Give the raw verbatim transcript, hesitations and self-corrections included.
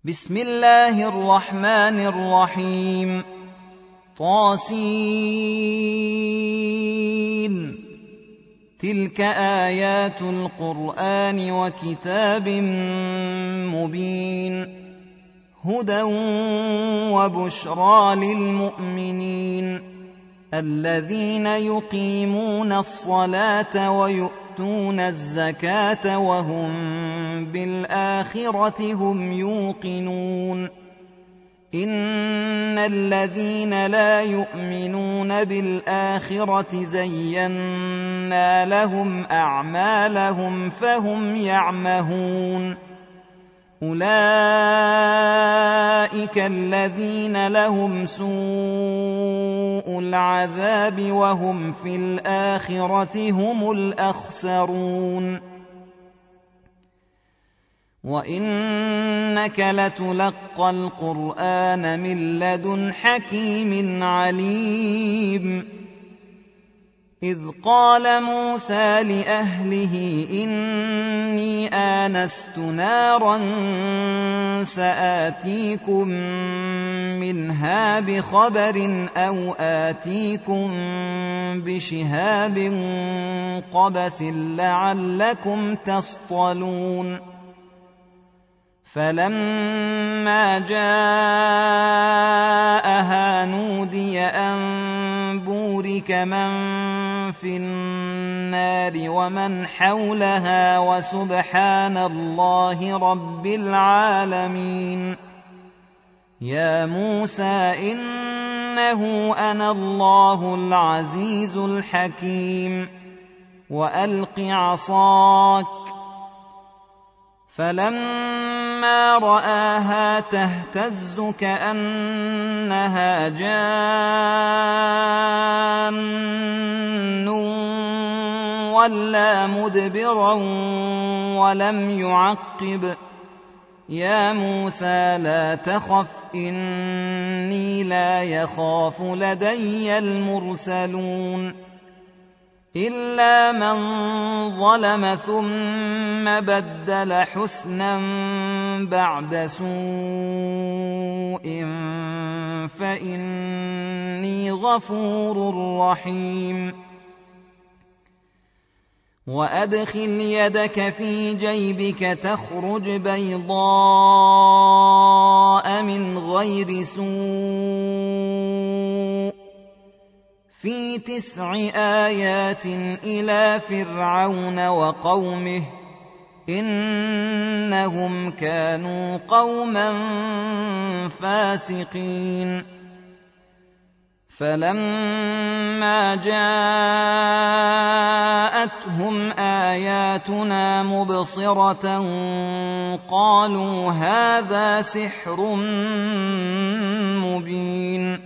بسم الله الرحمن الرحيم طاسين تلك آيات القرآن وكتاب مبين هدى وبشرى للمؤمنين الذين يقيمون الصلاة ويؤتون الزكاة وهم بالآخرة هم يوقنون إن الذين لا يؤمنون بالآخرة زينا لهم أعمالهم فهم يعمهون أولئك الذين لهم سوء العذاب وهم في الآخرة هم الأخسرون وإنك لتلقى القرآن من لدن حكيم عليم إذ قال موسى لأهله إني آنست نارا سآتيكم منها بخبر أو آتيكم بشهاب قبس لعلكم تصطلون فلما جاءها نودي أن بورك من في النار ومن حولها وسبحان الله رب العالمين يا موسى إنه أنا الله العزيز الحكيم وألق عصاك فلما رآها تهتز كأنها جان ولا مدبرا ولم يعقب يا موسى لا تخف إني لا يخاف لدي المرسلون إلا من ظلم ثم بدل حسنا بعد سوء فإني غفور رحيم وأدخل يدك في جيبك تخرج بيضاء من غير سوء في تسع آيات إلى فرعون وقومه إنهم كانوا قوما فاسقين فلما جاءتهم آياتنا مبصرة قالوا هذا سحر مبين